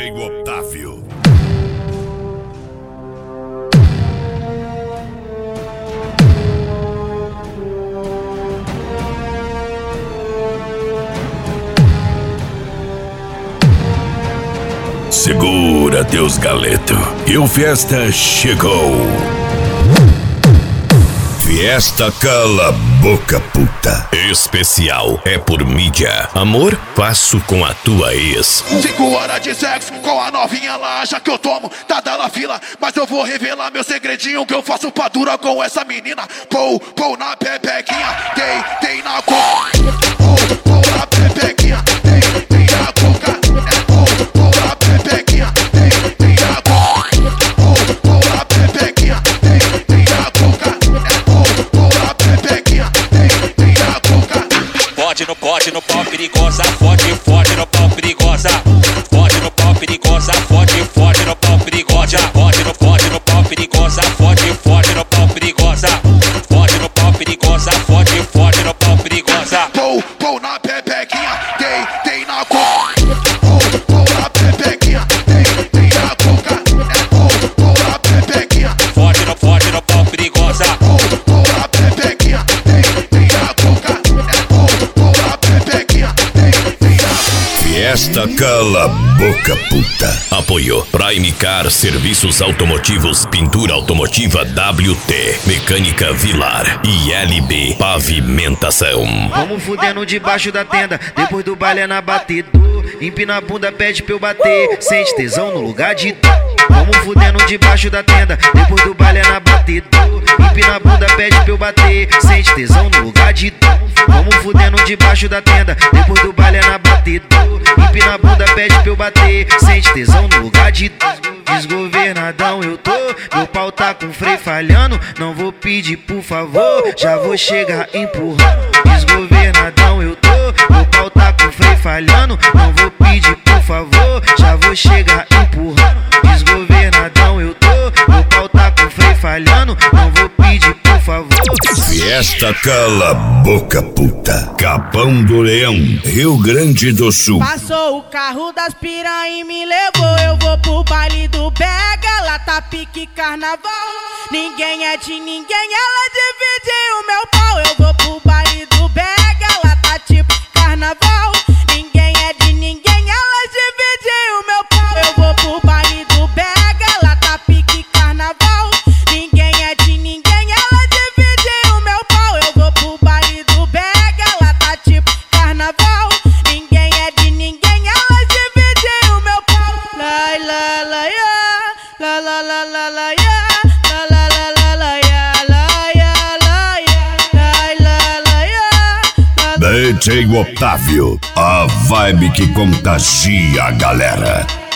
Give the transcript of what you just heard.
DJ Otávio. Segura teus galetos, e o Fiesta chegou. Fiesta Cala Boca Puta. Especial é por mídia. Amor, faço com a tua ex. 5 horas de sexo com a novinha lá. Já que eu tomo, tá dando fila. Mas eu vou revelar meu segredinho, que eu faço pra dura com essa menina. Pou na pepequinha, tem na coca. Pou na pepequinha, tem na coca. Pou na pepequinha, tem na coca. Pou na pepequinha, tem na coca. Pou na pepequinha, tem na coca. Fode no pau perigosa, fode no pau perigosa. Fode no pau perigosa, fode no pau perigosa. Fode no pau perigosa, fode no pau perigosa. Fode no pau perigosa, fode no pau perigosa. Pou na pepequinha, tem na coca. Pou na pepequinha, tem na coca. Pou na pepequinha, Fode no pau perigosa. pou na pepequinha, tem na coca. Pou na pepequinha, tem na coca. Fiesta Cala Boca Puta. Apoio Prime Car Serviços Automotivos, Pintura Automotiva WT, Mecânica Vilar e LB Pavimentação. Vamos fudendo debaixo da tenda, depois do baile é na batida. Empina a bunda, pede pra eu bater, sente tesão no lugar de dor. Vamos fudendo debaixo da tenda, depois do baile é na batida. Empina a bunda, pede pra eu bater, sente tesão no lugar de dor. Vamos fudendo debaixo da tenda, depois do baile é na batida. Empina a bunda, pede pra eu bater, sente tesão no lugar de dor. Desgovernadão eu tô, meu pau tá com freio falhando. Não vou pedir por favor, já vou chegar empurrando. Desgovernadão eu tô, meu pau tá com freio falhando. Não vou pedir por favor, já vou chegar empurrando. Desgovernadão eu tô, meu pau tá com freio falhando. Não vou pedir por favor. Fiesta Cala Boca Puta. Capão do Leão, Rio Grande do Sul. Passou o carro das piranha e me levou. Eu vou pro baile do Bega, lá tá pique carnaval. Ninguém é de ninguém, ela divide o meu pau. Eu vou pro baile do Bega, lá tá tipo carnaval. Ninguém é de ninguém, ela divide o meu pau. Eu vou pro baile do Bega, lá tá pique carnaval. Ninguém é de ninguém, ela divide o meu pau. Eu vou pro baile do Bega, lá tá tipo carnaval. Ninguém é de ninguém, ela divide o meu pau. La la la ya, la la la la la ya, la la la la la ya, la ya la ya, la la ya. DJ Otávio, a vibe que contagia a galera.